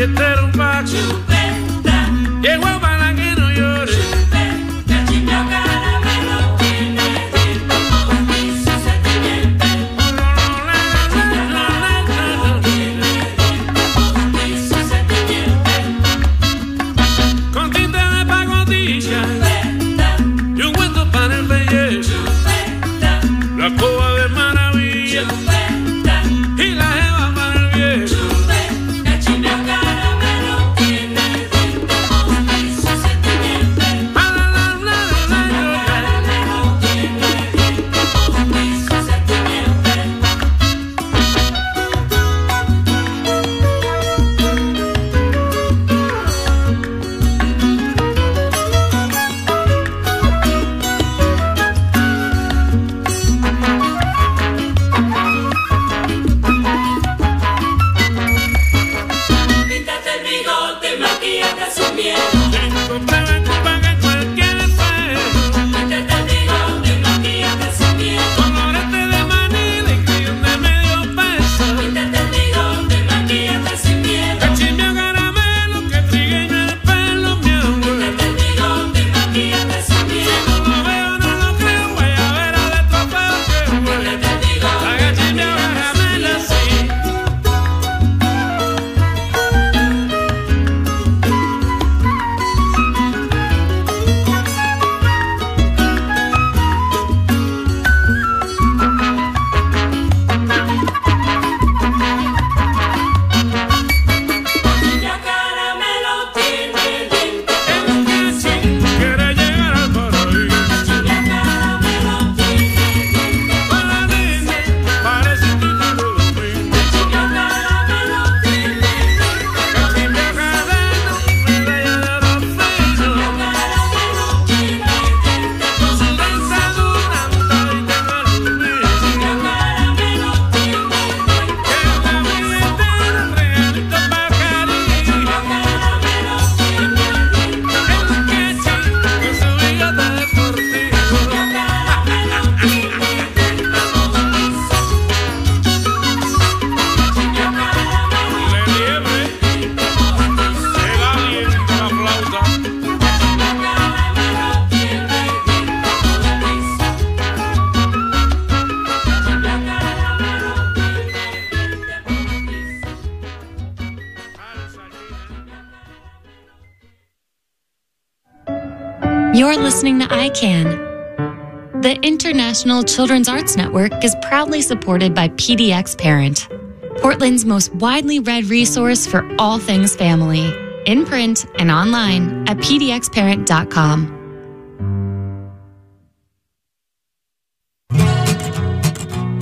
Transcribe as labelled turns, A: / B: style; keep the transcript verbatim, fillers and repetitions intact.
A: billetera un pack.
B: Chupeta.
A: Llegó para que no llore.
B: Chupeta. Chimio caramelo tiene dentro y su sentimiento. Chimio caramelo tiene dentro y su sentimiento.
A: Con tinte de pacotilla
B: Chupeta.
A: y un cuento para el belleza.
B: Chupeta.
A: La coba de maravilla
B: Chupeta.
A: y la jeva para el viejo.
B: Chupeta. Chimio caramelo tiene dentro y su sentimiento.
A: Ah, la, la, la, la, la, la.
B: Caramelo tiene dentro y su sentimiento. Píntate el bigote, maquíllate sin miedo.
A: No te me culpa que cualquier espejo.
B: Píntate el bigote, maquíllate sin miedo.
A: Colorete de Manila y crayón de medio peso.
B: Píntate el bigote, maquíllate sin miedo.
A: Cachimio caramelo, que trigueño el pelo, mi amor.
B: Píntate el bigote, maquíllate sin miedo.
A: No lo veo, no lo creo, guayabera de trofeo que huele.
B: Píntate el bigote,
A: La cachimio caramelo, sí.
B: Chimio caramelo tiene dentro.
A: El cachín quiere llegar al paraíso.
B: Chimio caramelo tiene dentro.
A: Con la nena parece un título de fin.
B: Chimio caramelo tiene dentro.
A: Cachimio caramelo, medalla de oro fino.
B: Chimio caramelo tiene dentro.
A: Con su dentadura, un tabito de aluminio.
B: Chimio caramelo tiene dentro.
A: Que la billetera, un regalito pa' cariño.
B: Chimio caramelo tiene dentro.
A: El cachín con su bigote deportivo.
B: Chimio caramelo tiene dentro. Chimio caramelo
A: Le liebre, el alien de la flauta.
C: You're listening to I CAN. The International Children's Arts Network is proudly supported by P D X Parent, Portland's most widely read resource for all things family, in print and online at p d x parent dot com.